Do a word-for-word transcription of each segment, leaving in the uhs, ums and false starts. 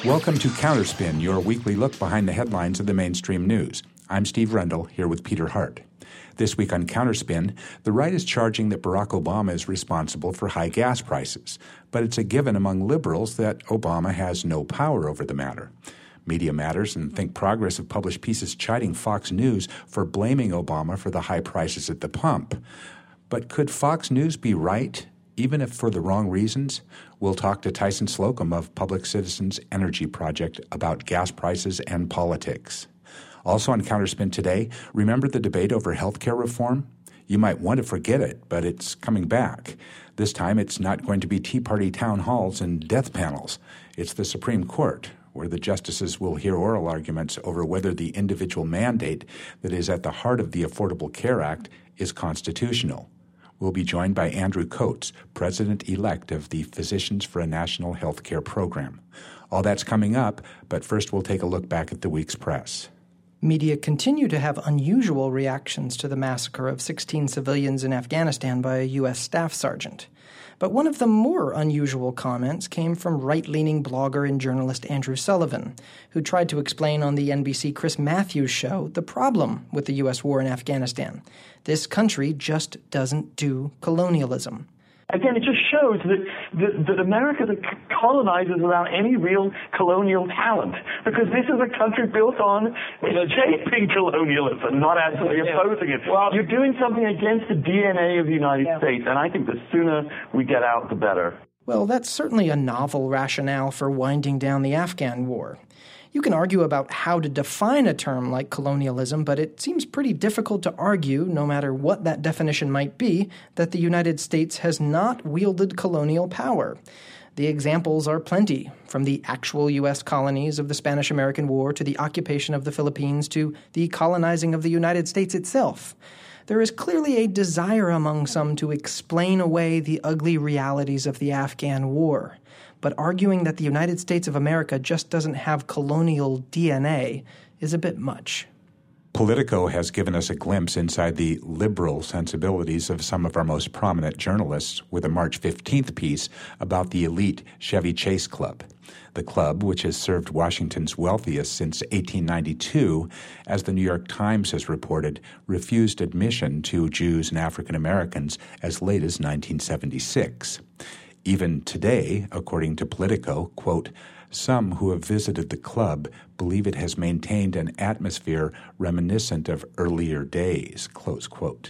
Welcome to Counterspin, your weekly look behind the headlines of the mainstream news. I'm Steve Rendell, here with Peter Hart. This week on Counterspin, the right is charging that Barack Obama is responsible for high gas prices, but it's a given among liberals that Obama has no power over the matter. Media Matters and Think Progress have published pieces chiding Fox News for blaming Obama for the high prices at the pump. But could Fox News be right, even if for the wrong reasons? We'll talk to Tyson Slocum of Public Citizens Energy Project about gas prices and politics. Also on Counterspin today, remember the debate over health care reform? You might want to forget it, but it's coming back. This time it's not going to be Tea Party town halls and death panels. It's the Supreme Court, where the justices will hear oral arguments over whether the individual mandate that is at the heart of the Affordable Care Act is constitutional. We'll be joined by Andrew Coates, President-elect of the Physicians for a National Health Care Program. All that's coming up, but first we'll take a look back at the week's press. Media continue to have unusual reactions to the massacre of sixteen civilians in Afghanistan by a U S staff sergeant. But one of the more unusual comments came from right-leaning blogger and journalist Andrew Sullivan, who tried to explain on the N B C Chris Matthews show the problem with the U S war in Afghanistan. This country just doesn't do colonialism. Again, it just shows that, that, that America colonizes without any real colonial talent, because this is a country built on shaping colonialism, not actually opposing it. Well, you're doing something against the D N A of the United yeah. States, and I think the sooner we get out, the better. Well, that's certainly a novel rationale for winding down the Afghan war. You can argue about how to define a term like colonialism, but it seems pretty difficult to argue, no matter what that definition might be, that the United States has not wielded colonial power. The examples are plenty, from the actual U S colonies of the Spanish-American War to the occupation of the Philippines to the colonizing of the United States itself. There is clearly a desire among some to explain away the ugly realities of the Afghan war. But arguing that the United States of America just doesn't have colonial D N A is a bit much. Politico has given us a glimpse inside the liberal sensibilities of some of our most prominent journalists with a March fifteenth piece about the elite Chevy Chase Club. The club, which has served Washington's wealthiest since eighteen ninety-two, as the New York Times has reported, refused admission to Jews and African Americans as late as nineteen seventy-six. Even today, according to Politico, quote, some who have visited the club believe it has maintained an atmosphere reminiscent of earlier days, close quote.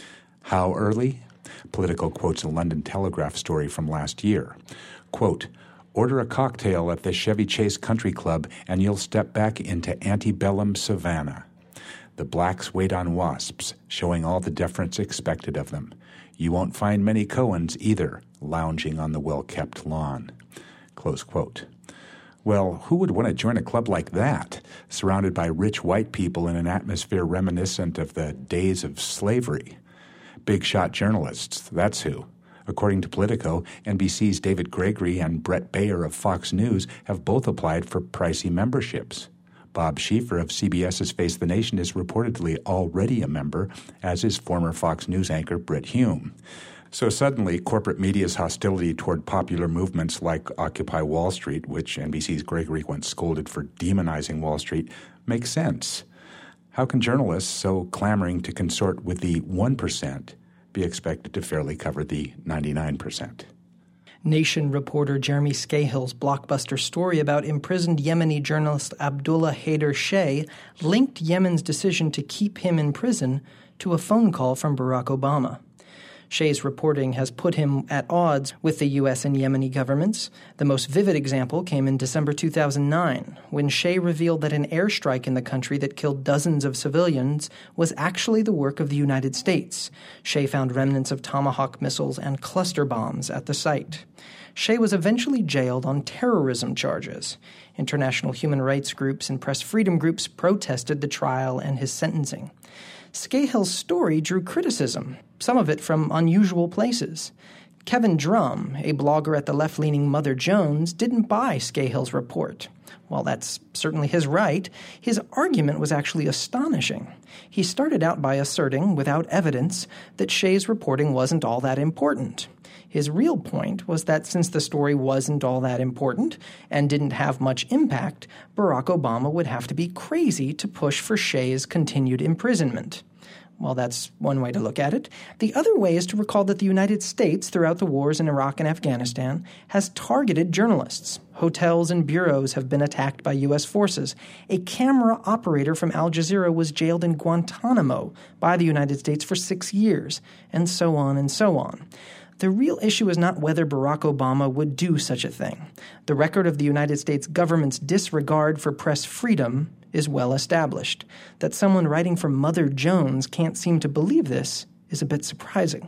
How early? Politico quotes a London Telegraph story from last year. Quote, order a cocktail at the Chevy Chase Country Club and you'll step back into antebellum Savannah. The blacks wait on wasps, showing all the deference expected of them. You won't find many Cohens either, lounging on the well-kept lawn. Close quote. Well, who would want to join a club like that, surrounded by rich white people in an atmosphere reminiscent of the days of slavery? Big shot journalists, that's who. According to Politico, N B C's David Gregory and Brett Baer of Fox News have both applied for pricey memberships. Bob Schieffer of CBS's Face the Nation is reportedly already a member, as is former Fox News anchor Brit Hume. So suddenly, corporate media's hostility toward popular movements like Occupy Wall Street, which N B C's Gregory once scolded for demonizing Wall Street, makes sense. How can journalists so clamoring to consort with the one percent be expected to fairly cover the ninety-nine percent? Nation reporter Jeremy Scahill's blockbuster story about imprisoned Yemeni journalist Abdullah Haider Sheh linked Yemen's decision to keep him in prison to a phone call from Barack Obama. Sheh's reporting has put him at odds with the U S and Yemeni governments. The most vivid example came in December two thousand nine, when Sheh revealed that an airstrike in the country that killed dozens of civilians was actually the work of the United States. Sheh found remnants of Tomahawk missiles and cluster bombs at the site. Sheh was eventually jailed on terrorism charges. International human rights groups and press freedom groups protested the trial and his sentencing. Scahill's story drew criticism, some of it from unusual places. Kevin Drum, a blogger at the left-leaning Mother Jones, didn't buy Scahill's report. While that's certainly his right, his argument was actually astonishing. He started out by asserting, without evidence, that Sheh's reporting wasn't all that important. His real point was that since the story wasn't all that important and didn't have much impact, Barack Obama would have to be crazy to push for Shay's continued imprisonment. Well, that's one way to look at it. The other way is to recall that the United States, throughout the wars in Iraq and Afghanistan, has targeted journalists. Hotels and bureaus have been attacked by U S forces. A camera operator from Al Jazeera was jailed in Guantanamo by the United States for six years, and so on and so on. The real issue is not whether Barack Obama would do such a thing. The record of the United States government's disregard for press freedom is well established. That someone writing for Mother Jones can't seem to believe this is a bit surprising.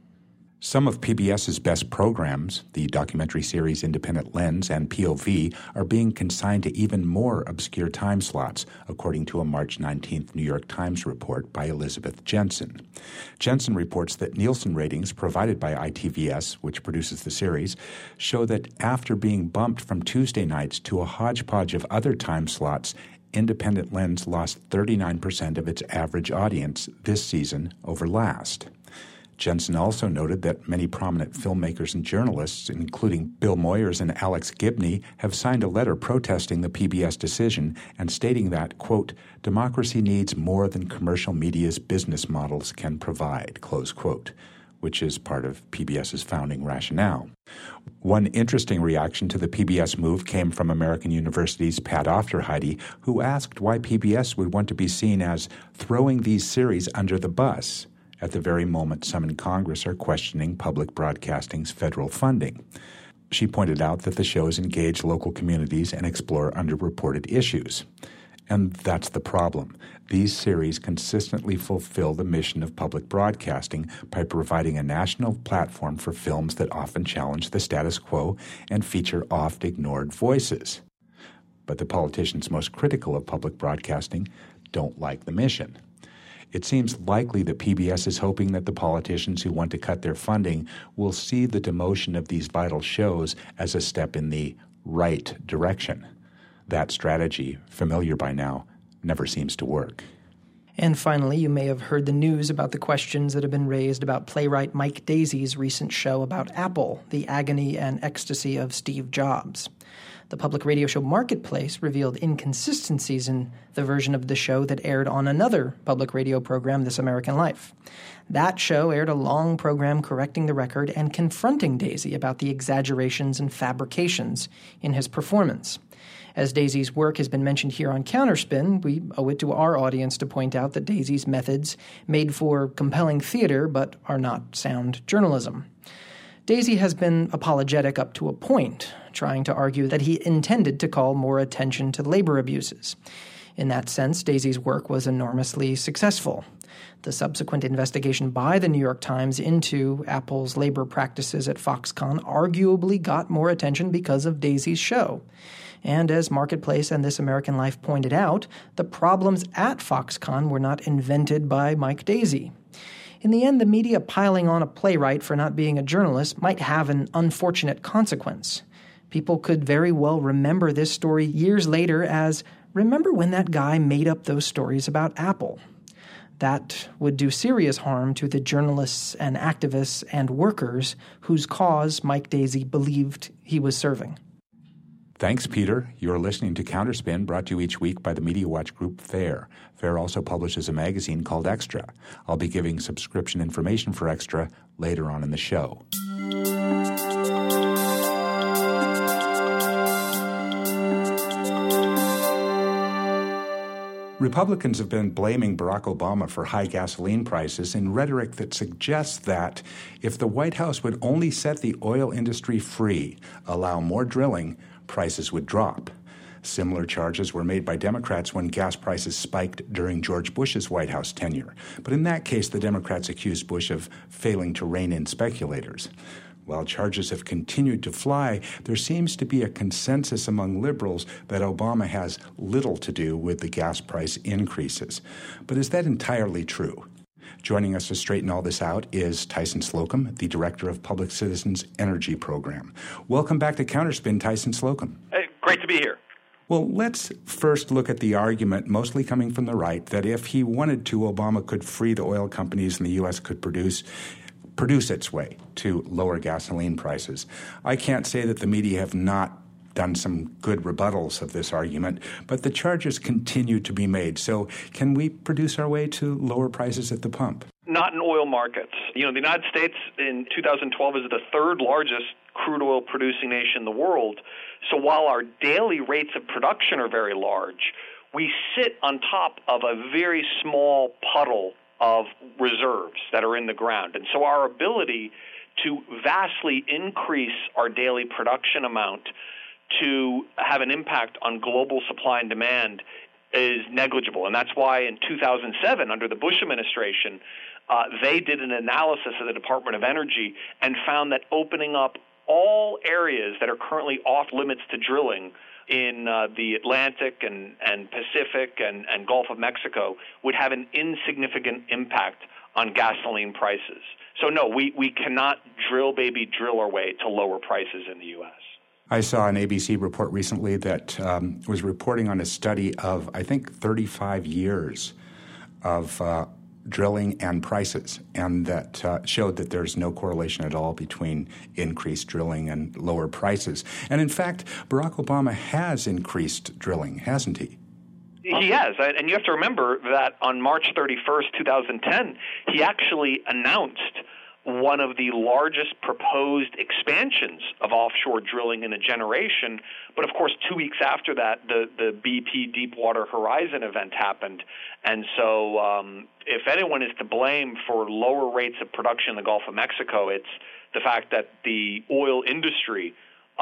Some of P B S's best programs, the documentary series Independent Lens and P O V, are being consigned to even more obscure time slots, according to a March nineteenth New York Times report by Elizabeth Jensen. Jensen reports that Nielsen ratings provided by I T V S, which produces the series, show that after being bumped from Tuesday nights to a hodgepodge of other time slots, Independent Lens lost thirty-nine percent of its average audience this season over last. Jensen also noted that many prominent filmmakers and journalists, including Bill Moyers and Alex Gibney, have signed a letter protesting the P B S decision and stating that, quote, democracy needs more than commercial media's business models can provide, close quote, which is part of P B S's founding rationale. One interesting reaction to the P B S move came from American University's Pat Aufderheide, who asked why P B S would want to be seen as throwing these series under the bus at the very moment some in Congress are questioning public broadcasting's federal funding. She pointed out that the shows engage local communities and explore underreported issues. And that's the problem. These series consistently fulfill the mission of public broadcasting by providing a national platform for films that often challenge the status quo and feature oft-ignored voices. But the politicians most critical of public broadcasting don't like the mission. It seems likely that P B S is hoping that the politicians who want to cut their funding will see the demotion of these vital shows as a step in the right direction. That strategy, familiar by now, never seems to work. And finally, you may have heard the news about the questions that have been raised about playwright Mike Daisey's recent show about Apple, the agony and ecstasy of Steve Jobs. The public radio show Marketplace revealed inconsistencies in the version of the show that aired on another public radio program, This American Life. That show aired a long program correcting the record and confronting Daisey about the exaggerations and fabrications in his performance. As Daisey's work has been mentioned here on Counterspin, we owe it to our audience to point out that Daisey's methods made for compelling theater but are not sound journalism. Daisey has been apologetic up to a point, trying to argue that he intended to call more attention to labor abuses. In that sense, Daisey's work was enormously successful. The subsequent investigation by the New York Times into Apple's labor practices at Foxconn arguably got more attention because of Daisey's show. And as Marketplace and This American Life pointed out, the problems at Foxconn were not invented by Mike Daisey. In the end, the media piling on a playwright for not being a journalist might have an unfortunate consequence. People could very well remember this story years later as, remember when that guy made up those stories about Apple? That would do serious harm to the journalists and activists and workers whose cause Mike Daisey believed he was serving. Thanks, Peter. You're listening to Counterspin, brought to you each week by the Media Watch Group FAIR. FAIR also publishes a magazine called Extra. I'll be giving subscription information for Extra later on in the show. Republicans have been blaming Barack Obama for high gasoline prices in rhetoric that suggests that if the White House would only set the oil industry free, allow more drilling, prices would drop. Similar charges were made by Democrats when gas prices spiked during George Bush's White House tenure. But in that case, the Democrats accused Bush of failing to rein in speculators. While charges have continued to fly, there seems to be a consensus among liberals that Obama has little to do with the gas price increases. But is that entirely true? Joining us to straighten all this out is Tyson Slocum, the director of Public Citizens Energy Program. Welcome back to Counterspin, Tyson Slocum. Hey, great to be here. Well, let's first look at the argument, mostly coming from the right, that if he wanted to, Obama could free the oil companies and the U S could produce produce its way to lower gasoline prices. I can't say that the media have not done some good rebuttals of this argument, but the charges continue to be made. So can we produce our way to lower prices at the pump? Not in oil markets. You know, the United States in two thousand twelve is the third largest crude oil producing nation in the world. So while our daily rates of production are very large, we sit on top of a very small puddle of reserves that are in the ground. And so our ability to vastly increase our daily production amount to have an impact on global supply and demand is negligible. And that's why in two thousand seven, under the Bush administration, uh, they did an analysis of the Department of Energy and found that opening up all areas that are currently off limits to drilling in uh, the Atlantic and, and Pacific and, and Gulf of Mexico would have an insignificant impact on gasoline prices. So no, we, we cannot drill, baby, drill our way to lower prices in the U S. I saw an A B C report recently that um, was reporting on a study of, I think, thirty-five years of uh, drilling and prices, and that uh, showed that there's no correlation at all between increased drilling and lower prices. And in fact, Barack Obama has increased drilling, hasn't he? He has, and you have to remember that on March thirty-first, twenty ten, he actually announced one of the largest proposed expansions of offshore drilling in a generation. But of course, two weeks after that, the, the B P Deepwater Horizon event happened. And so um, if anyone is to blame for lower rates of production in the Gulf of Mexico, it's the fact that the oil industry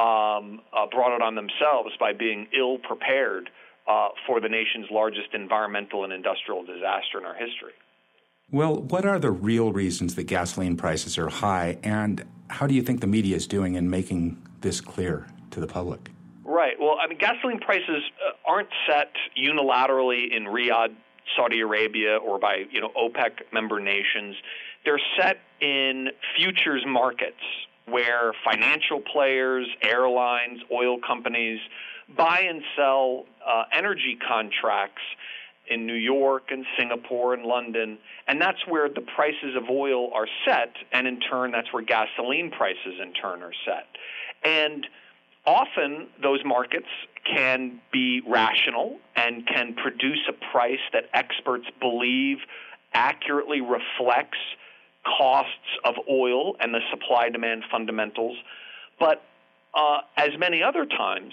um, uh, brought it on themselves by being ill-prepared uh, for the nation's largest environmental and industrial disaster in our history. Well, what are the real reasons that gasoline prices are high, and how do you think the media is doing in making this clear to the public? Right. Well, I mean, gasoline prices uh, aren't set unilaterally in Riyadh, Saudi Arabia, or by, you know, OPEC member nations. They're set in futures markets where financial players, airlines, oil companies buy and sell uh, energy contracts in New York and Singapore and London, and that's where the prices of oil are set, and in turn, that's where gasoline prices in turn are set. And often those markets can be rational and can produce a price that experts believe accurately reflects costs of oil and the supply-demand fundamentals. But uh, as many other times,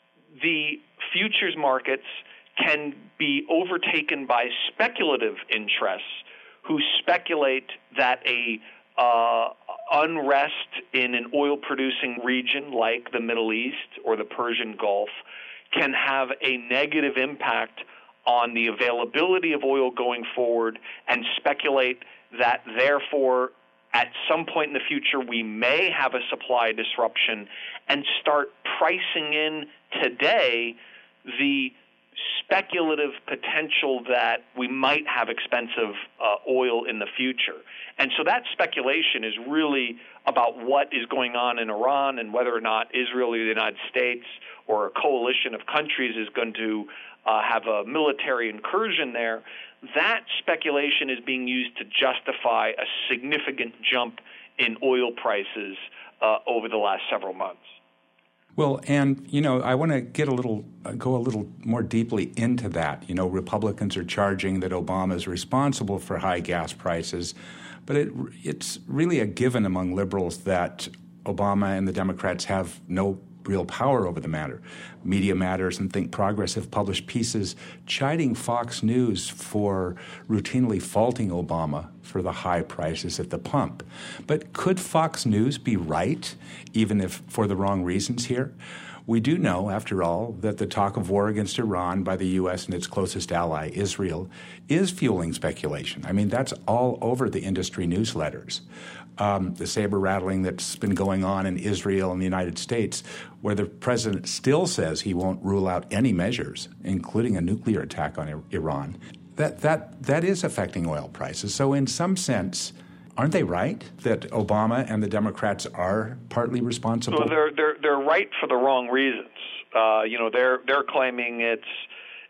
the futures markets can be overtaken by speculative interests who speculate that a uh, unrest in an oil-producing region like the Middle East or the Persian Gulf can have a negative impact on the availability of oil going forward, and speculate that, therefore, at some point in the future, we may have a supply disruption, and start pricing in today the speculative potential that we might have expensive uh, oil in the future. And so that speculation is really about what is going on in Iran and whether or not Israel or the United States or a coalition of countries is going to uh, have a military incursion there. That speculation is being used to justify a significant jump in oil prices uh, over the last several months. Well, and, you know, I want to get a little, uh, go a little more deeply into that. You know, Republicans are charging that Obama is responsible for high gas prices, but it, it's really a given among liberals that Obama and the Democrats have no real power over the matter. Media Matters and Think Progress have published pieces chiding Fox News for routinely faulting Obama for the high prices at the pump. But could Fox News be right, even if for the wrong reasons here? We do know, after all, that the talk of war against Iran by the U S and its closest ally, Israel, is fueling speculation. I mean, that's all over the industry newsletters. Um, the saber-rattling that's been going on in Israel and the United States, where the president still says he won't rule out any measures, including a nuclear attack on Iran, that that that is affecting oil prices. So in some sense, aren't they right that Obama and the Democrats are partly responsible? Well, they're they're they're right for the wrong reasons. Uh, you know, they're they're claiming it's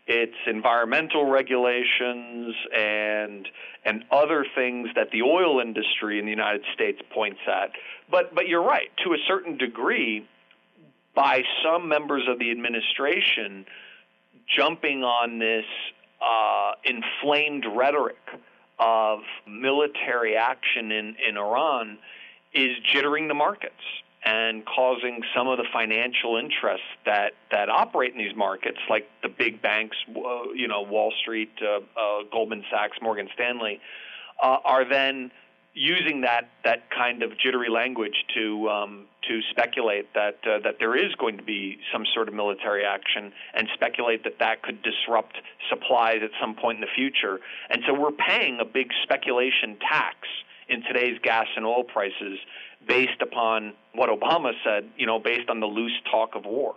It's environmental regulations and and other things that the oil industry in the United States points at. But but you're right, to a certain degree, by some members of the administration jumping on this uh, inflamed rhetoric of military action in, in Iran is jittering the markets and causing some of the financial interests that, that operate in these markets, like the big banks, uh, you know, Wall Street, uh, uh, Goldman Sachs, Morgan Stanley, uh, are then using that that kind of jittery language to um, to speculate that uh, that there is going to be some sort of military action, and speculate that that could disrupt supplies at some point in the future. And so we're paying a big speculation tax in today's gas and oil prices based upon what Obama said, you know, based on the loose talk of war.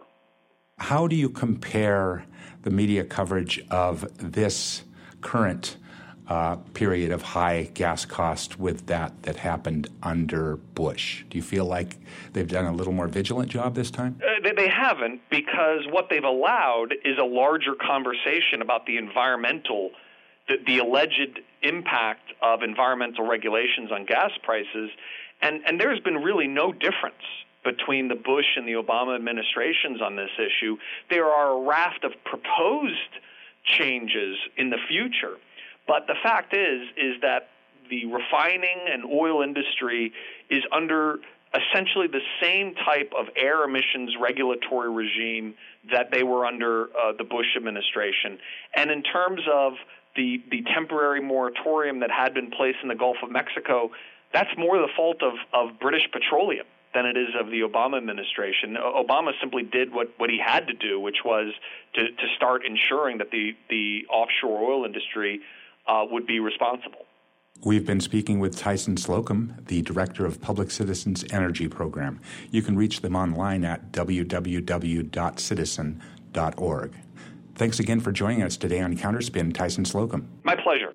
How do you compare the media coverage of this current uh, period of high gas cost with that that happened under Bush? Do you feel like they've done a little more vigilant job this time? Uh, they, they haven't, because what they've allowed is a larger conversation about the environmental, the, the alleged impact of environmental regulations on gas prices. And, and there's been really no difference between the Bush and the Obama administrations on this issue. There are a raft of proposed changes in the future. But the fact is, is that the refining and oil industry is under essentially the same type of air emissions regulatory regime that they were under uh, the Bush administration. And in terms of the, the temporary moratorium that had been placed in the Gulf of Mexico, that's more the fault of, of British Petroleum than it is of the Obama administration. Obama simply did what, what he had to do, which was to, to start ensuring that the, the offshore oil industry uh, would be responsible. We've been speaking with Tyson Slocum, the Director of Public Citizens Energy Program. You can reach them online at w w w dot citizen dot org. Thanks again for joining us today on Counterspin, Tyson Slocum. My pleasure.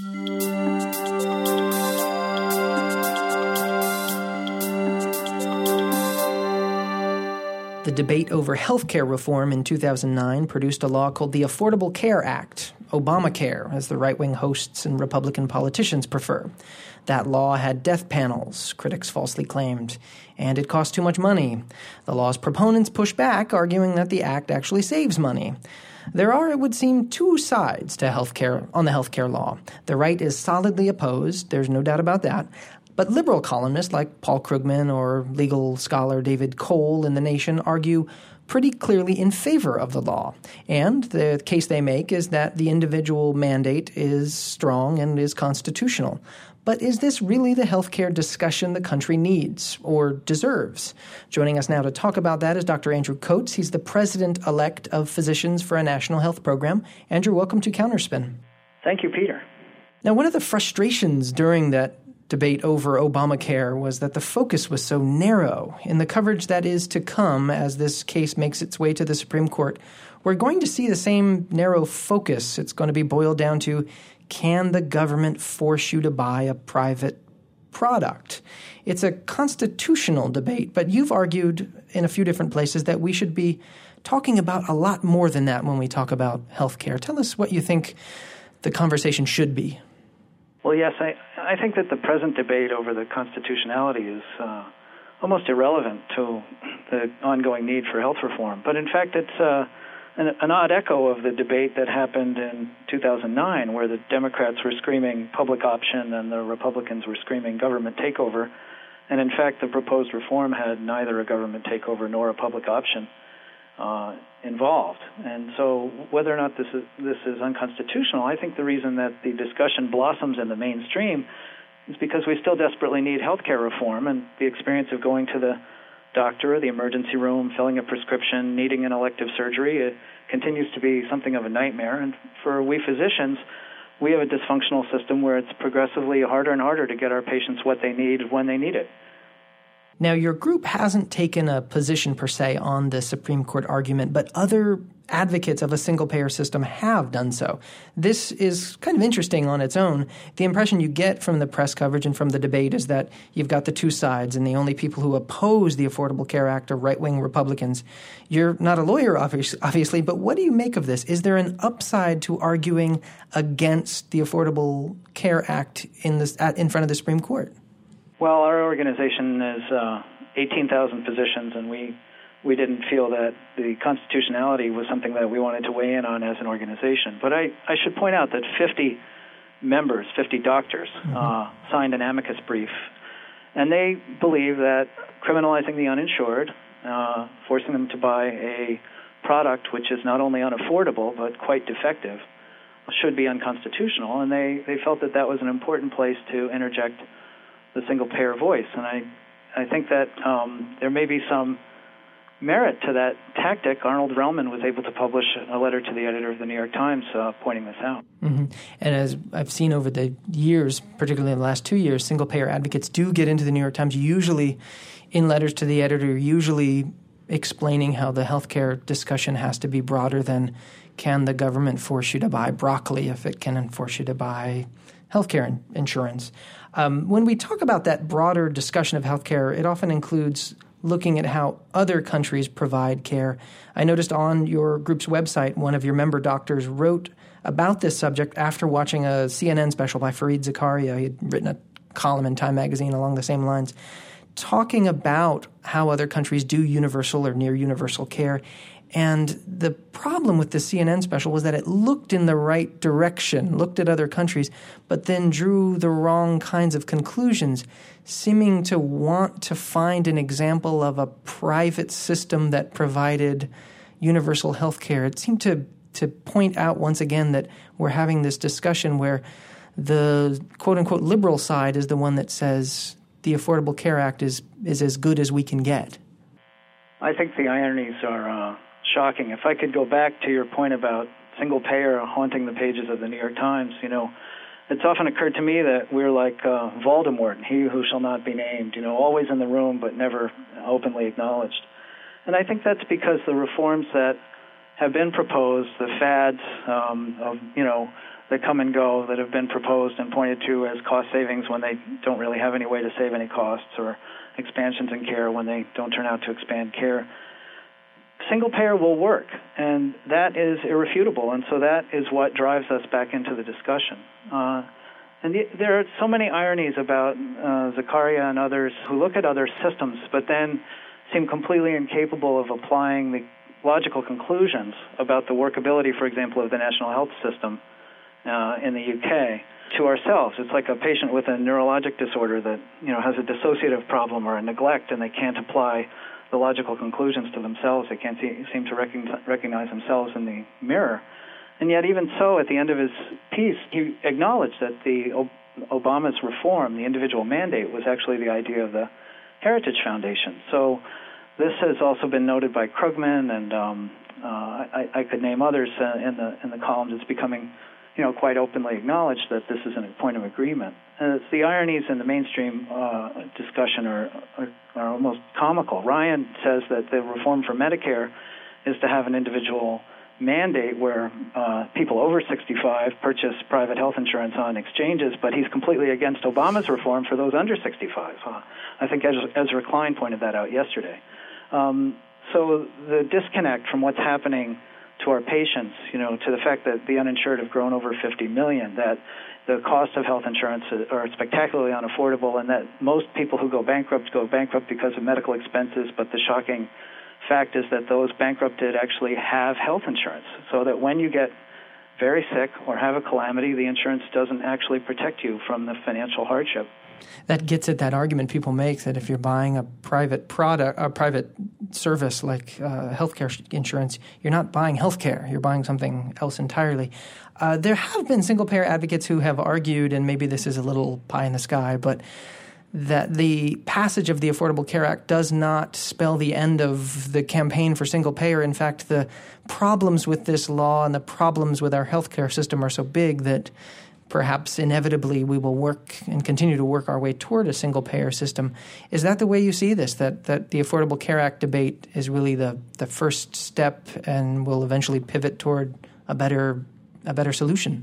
The debate over health care reform in two thousand nine produced a law called the Affordable Care Act, Obamacare, as the right-wing hosts and Republican politicians prefer. That law had death panels, critics falsely claimed, and it cost too much money. The law's proponents push back, arguing that the act actually saves money. There are, it would seem, two sides to healthcare on the healthcare law. The right is solidly opposed, there's no doubt about that. But liberal columnists like Paul Krugman or legal scholar David Cole in The Nation argue pretty clearly in favor of the law. And the case they make is that the individual mandate is strong and is constitutional. But is this really the healthcare discussion the country needs or deserves? Joining us now to talk about that is Doctor Andrew Coates. He's the president-elect of Physicians for a National Health Program. Andrew, welcome to Counterspin. Thank you, Peter. Now, one of the frustrations during that debate over Obamacare was that the focus was so narrow. In the coverage that is to come as this case makes its way to the Supreme Court, we're going to see the same narrow focus. It's going to be boiled down to, can the government force you to buy a private product? It's a constitutional debate, but you've argued in a few different places that we should be talking about a lot more than that when we talk about healthcare. Tell us what you think the conversation should be. Well, yes, I, I think that the present debate over the constitutionality is uh, almost irrelevant to the ongoing need for health reform. But in fact, it's uh, an, an odd echo of the debate that happened in two thousand nine, where the Democrats were screaming public option and the Republicans were screaming government takeover. And in fact, the proposed reform had neither a government takeover nor a public option uh, involved. And so whether or not this is this is unconstitutional, I think the reason that the discussion blossoms in the mainstream is because we still desperately need health care reform, and the experience of going to the doctor or the emergency room, filling a prescription, needing an elective surgery, it continues to be something of a nightmare. And for we physicians, we have a dysfunctional system where it's progressively harder and harder to get our patients what they need when they need it. Now, your group hasn't taken a position per se on the Supreme Court argument, but other advocates of a single-payer system have done so. This is kind of interesting on its own. The impression you get from the press coverage and from the debate is that you've got the two sides, and the only people who oppose the Affordable Care Act are right-wing Republicans. You're not a lawyer, obviously, but what do you make of this? Is there an upside to arguing against the Affordable Care Act in, this, at, in front of the Supreme Court? Well, our organization is uh, eighteen thousand physicians, and we we didn't feel that the constitutionality was something that we wanted to weigh in on as an organization. But I, I should point out that fifty members, fifty doctors, mm-hmm. uh, signed an amicus brief, and they believe that criminalizing the uninsured, uh, forcing them to buy a product which is not only unaffordable but quite defective, should be unconstitutional, and they, they felt that that was an important place to interject the single-payer voice. And I, I think that um, there may be some merit to that tactic. Arnold Relman was able to publish a letter to the editor of the New York Times uh, pointing this out. Mm-hmm. And as I've seen over the years, particularly in the last two years, single-payer advocates do get into the New York Times, usually in letters to the editor, usually explaining how the healthcare discussion has to be broader than can the government force you to buy broccoli if it can force you to buy healthcare in- insurance. Um, when we talk about that broader discussion of healthcare, it often includes looking at how other countries provide care. I noticed on your group's website, one of your member doctors wrote about this subject after watching a C N N special by Fareed Zakaria. He had written a column in Time magazine along the same lines, talking about how other countries do universal or near universal care. And the problem with the C N N special was that it looked in the right direction, looked at other countries, but then drew the wrong kinds of conclusions, seeming to want to find an example of a private system that provided universal health care. It seemed to, to point out once again that we're having this discussion where the quote-unquote liberal side is the one that says the Affordable Care Act is, is as good as we can get. I think the ironies are uh, shocking. If I could go back to your point about single payer haunting the pages of the New York Times, you know, it's often occurred to me that we're like uh, Voldemort, he who shall not be named, you know, always in the room but never openly acknowledged. And I think that's because the reforms that have been proposed, the fads um, of, you know, that come and go that have been proposed and pointed to as cost savings when they don't really have any way to save any costs, or expansions in care when they don't turn out to expand care. Single payer will work, and that is irrefutable, and so that is what drives us back into the discussion. Uh, and the, there are so many ironies about uh, Zakaria and others who look at other systems but then seem completely incapable of applying the logical conclusions about the workability, for example, of the national health system uh, in the U K to ourselves. It's like a patient with a neurologic disorder that, you know, has a dissociative problem or a neglect, and they can't apply the logical conclusions to themselves. They can't see, seem to recognize, recognize themselves in the mirror. And yet, even so, at the end of his piece, he acknowledged that the Obama's reform, the individual mandate, was actually the idea of the Heritage Foundation. So this has also been noted by Krugman, and um, uh, I, I could name others uh, in the in the columns. It's becoming, you know, quite openly acknowledged that this is a point of agreement. And it's the ironies in the mainstream uh, discussion are, are are almost comical. Ryan says that the reform for Medicare is to have an individual mandate where uh, people over sixty-five purchase private health insurance on exchanges, but he's completely against Obama's reform for those under sixty-five. Uh, I think Ezra Klein pointed that out yesterday. Um, so the disconnect from what's happening to our patients, you know, to the fact that the uninsured have grown over fifty million, that the cost of health insurance are spectacularly unaffordable, and that most people who go bankrupt go bankrupt because of medical expenses, but the shocking fact is that those bankrupted actually have health insurance, so that when you get very sick or have a calamity, the insurance doesn't actually protect you from the financial hardship. That gets at that argument people make that if you're buying a private product, a private service like uh, healthcare insurance, you're not buying healthcare. You're buying something else entirely. Uh, there have been single-payer advocates who have argued, and maybe this is a little pie in the sky, but that the passage of the Affordable Care Act does not spell the end of the campaign for single-payer. In fact, the problems with this law and the problems with our healthcare system are so big that perhaps inevitably we will work and continue to work our way toward a single-payer system. Is that the way you see this, that, that the Affordable Care Act debate is really the, the first step and will eventually pivot toward a better a better solution?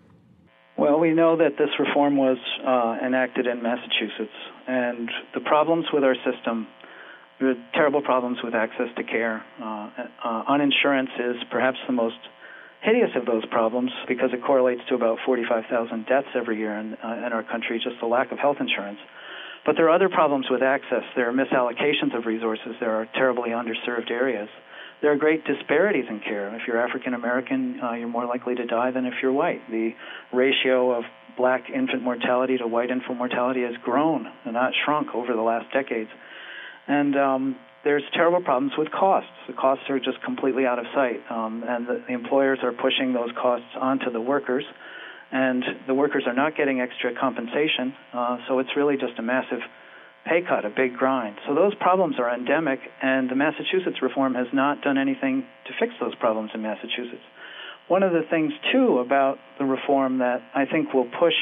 Well, we know that this reform was uh, enacted in Massachusetts, and the problems with our system, the terrible problems with access to care, uh, uh, uninsurance is perhaps the most hideous of those problems because it correlates to about forty-five thousand deaths every year in, uh, in our country, just the lack of health insurance. But there are other problems with access. There are misallocations of resources. There are terribly underserved areas. There are great disparities in care. If you're African American, uh, you're more likely to die than if you're white. The ratio of black infant mortality to white infant mortality has grown and not shrunk over the last decades. And um, there's terrible problems with costs. The costs are just completely out of sight, um, and the, the employers are pushing those costs onto the workers, and the workers are not getting extra compensation, uh, so it's really just a massive pay cut, a big grind. So those problems are endemic, and the Massachusetts reform has not done anything to fix those problems in Massachusetts. One of the things, too, about the reform that I think will push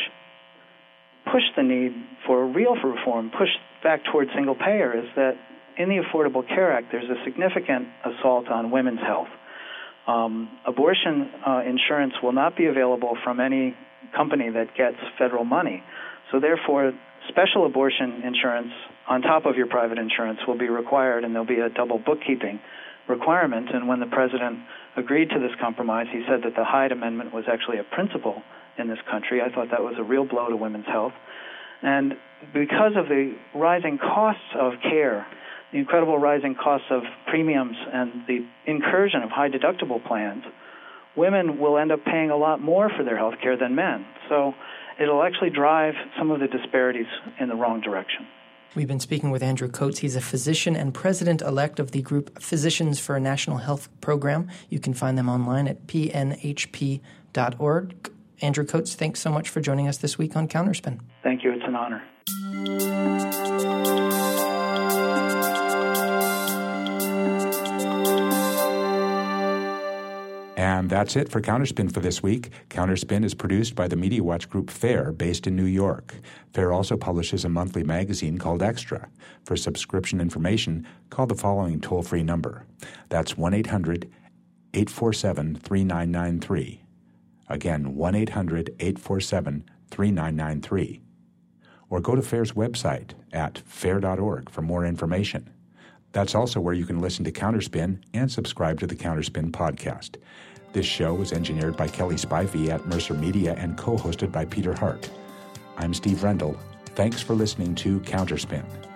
push the need for real for reform, push back towards single payer, is that in the Affordable Care Act, there's a significant assault on women's health. Um, abortion uh, insurance will not be available from any company that gets federal money. So therefore, special abortion insurance on top of your private insurance will be required, and there'll be a double bookkeeping requirement. And when the president agreed to this compromise, he said that the Hyde Amendment was actually a principle in this country. I thought that was a real blow to women's health. And because of the rising costs of care, the incredible rising costs of premiums, and the incursion of high deductible plans, women will end up paying a lot more for their health care than men. So it'll actually drive some of the disparities in the wrong direction. We've been speaking with Andrew Coates. He's a physician and president-elect of the group Physicians for a National Health Program. You can find them online at p n h p dot org. Andrew Coates, thanks so much for joining us this week on Counterspin. Thank you. It's an honor. And that's it for Counterspin for this week. Counterspin is produced by the Media Watch Group FAIR, based in New York. FAIR also publishes a monthly magazine called Extra. For subscription information, call the following toll-free number. That's one eight hundred eight four seven three nine nine three. Again, one eight hundred eight four seven three nine nine three. Or go to FAIR's website at fair dot org for more information. That's also where you can listen to Counterspin and subscribe to the Counterspin podcast. This show was engineered by Kelly Spivey at Mercer Media and co-hosted by Peter Hart. I'm Steve Rendell. Thanks for listening to Counterspin.